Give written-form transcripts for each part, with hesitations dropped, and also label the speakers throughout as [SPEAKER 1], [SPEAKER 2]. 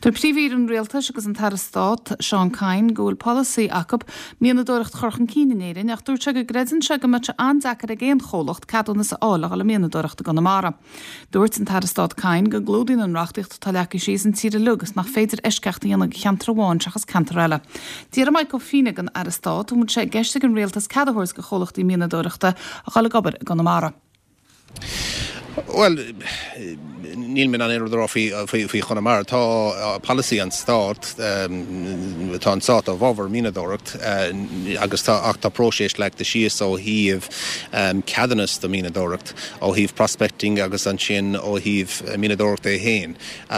[SPEAKER 1] Der príomh an réaltas agus an tarastát Sean Cain gohfuil policy acab míana dóirecht chorchan cíinéirin ach dúirt se go greidan se go mate andeachar a géon cholacht cadúna sa ála a míana dóirecht go namara. Dúirt an tarastát Cain go glúdín an rachtaíocht talacha síos an tíre lugus nach féidir eisceachta dhéanana cheantraháin seachas cantarella. Díar mai go fine an arastát mu sé geiste an réaltas cadhors go cholachtaí míana dóireachta a chala gobar go namara.
[SPEAKER 2] Well, níl min an éidir fí chunamara tá policy an stát tá an stát a bhóvar mínadóireacht agus tá próséis le de síos ó híomh ceadanas do mínadóireacht ó híomh prospecting agus an sin ó híomh mínadóireacht é héin.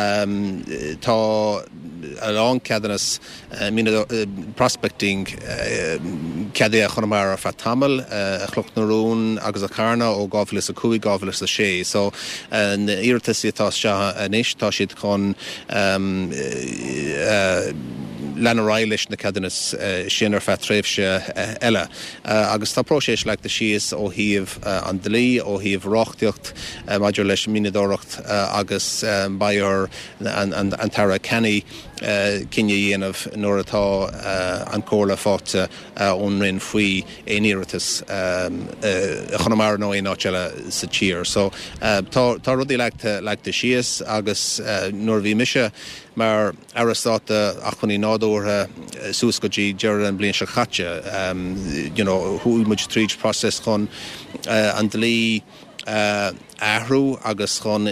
[SPEAKER 2] Tá an ceadanas prospecting ceada chunamara fa tamil a chluchtnarún agus a carna ó gábhlas a cúig gábhlas a sé. So an iirtas tá se anis tá siad chun lenaráilis na ceadanas sin ar tréimhse eile. Agus tá próséis le de síos ó híomh an dlí ó híomh ráchtiocht maidir leis mínadóireacht agus bair an tara kenny cinne dhéanamh nuair atá an cóla fáte ón rinn faoi éirítas chunamara nó éáteile sa tír. So tá rudí le de síos agus nuair bhí mise mar arastáta a chuní nádótha suas go dtí deir an blion se chatte thuúil muid tríd process chun an dlí ahrú agus chun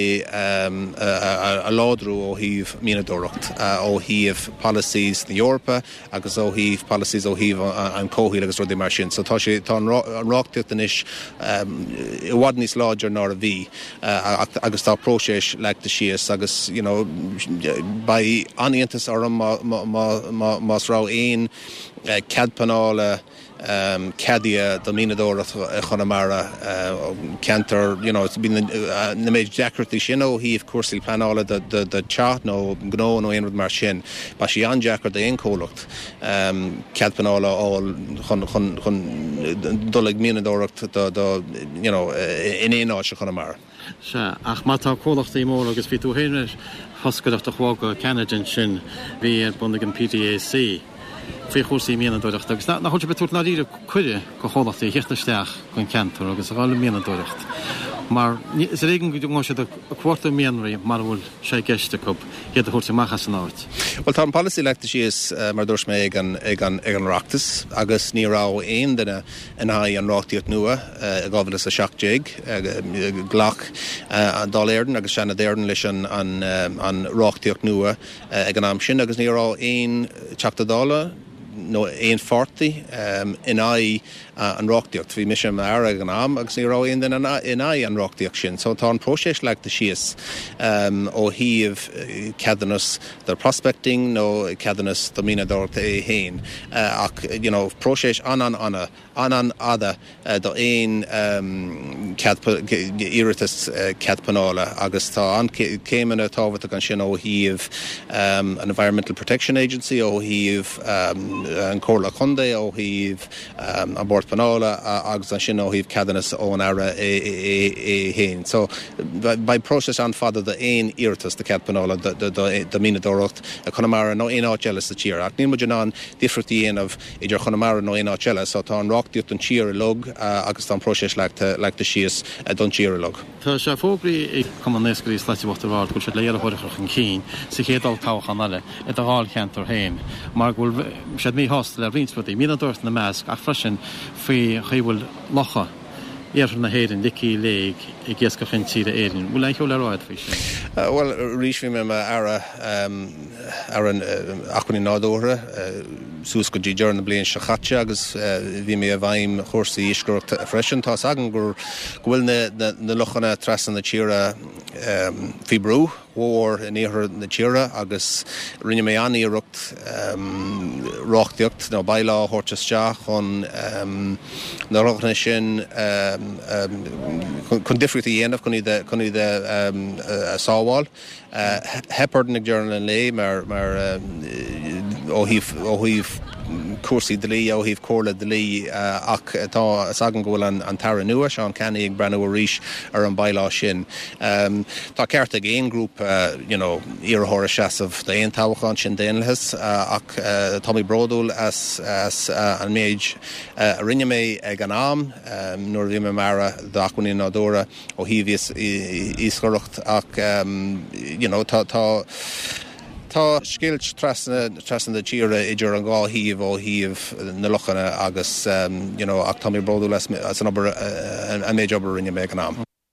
[SPEAKER 2] a ládrú ó híomh mínadóireacht ó híomh policies na Eorpa agus ó híomh policies ó híomh an cóhíil agus rudí mar sin. So tá an ráchtiocht inis i bhhad níos láidir ná a bhí agus tá próséis le de síos agus ba aníontas orm más rá éon ceadpanála cedia do mínadóireacht chunamara cantar na méid deacratí sin ó híomh cuasaí planála de teacht nó gnó nó aonrad mar sin. Ba sí an deacar de aon cólacht ceadpanála chun dullig mínadóireacht in éonáid se chunamara.
[SPEAKER 3] Se ach má tá cólachtaí mór agus bhí tú héidir hoscaileach a chhága Canadian sin bhí ar bundig an PDAC. Fé chósaí mínadóireacht agus nach chuid betúirt na ríre chuide go chólachtaí cheachtasteach chun ceantar agus gála mínadóireacht. Mar is régan go dúngáise a cuarta mianraí mar bhfuil sé geiste cub héad a chuirta machchas an áit.
[SPEAKER 2] Well, tá an policy le de síos mar dúirs mé ag an reachtas agus ní rá aon duine in haí an ráchtaíocht nua a gábhlas a seachtéig glach an dáléirden agus sena déirden leis an ráchtaíocht nua ag an am sin agus ní rá aon teachtadála nó aon fortaí in haí an ráchtaíocht. Bhí mis sem ar ag an am agus ní rá aon duine in haí an ráchtaíocht sin. So tá an próséis le de síos ó híomh ceadanas de prospecting nó ceadanas do mínadóireacht é héin ach próséis an ada do aon iiritas ceadpanála agus tá an céimena tábhata an sin ó híomh an Environmental Protection Agency ó híomh an cóla chundé ó híomh an bord panála agus an sin ó híomh ceadanas ón ara é héin. So by process an fada de aon iiritas de ceadpanála do mínadóireacht a chunamara nó éáiteile sa tír. Ach níl muidir ná difrachtaí dhéanamh idir chunamara nó éáiteile, so tá an ráchtaíocht an tír lug agus tá an próséis le de síos don tír lug.
[SPEAKER 3] Tá sé fógraí ag cumannéiscaí sláitiúachtar bhard go sé léar a thuireach an cín sa chéadál táchan eile a gáil cheantar héin. Mar bhfuil sé mí hostal a rinspaí mínadóireacht na measc ach freisin fao chuhfuil locha éar na héirin dicí léig I gcéasca chin tíre éirin. Bhfuil éithú le ráid fao sin?
[SPEAKER 2] Well, rís bhí me ara an achchaní nádóra sús go dtí dear na bliain se chatte agus bhí mé a bhaim chósaí iscaireacht freisin tá agan gur bhfuil na lochanna tresan na tíre fí brú hór in éair na tíre agus rinne mé aníireacht ráchtaíocht nó bailá thuirteasteach chun na lochanna sin chun difriútaí dhéanamh chun iad sábháil. Hepard nig dearna an lé mar ó híh cuasaí delí ó híh cóla delí ach tá sagan ghfuil an tara nua Seán Kenny ag brenn a ríis ar an bailá sin. Tá ceart ag éon grúp iarthóra seasamh de éon tábhachán sin déanalthas ach Tommy Brodúil as an méid rinne mé ag an am nuair bhí me mara d'achhaí nádóra ó híh íscoireacht ach tá scilt trasan de tíre idir an gá híomh ó híomh na lochanna agus ach Tommy Brodúil as an méid obair rinne mé an am.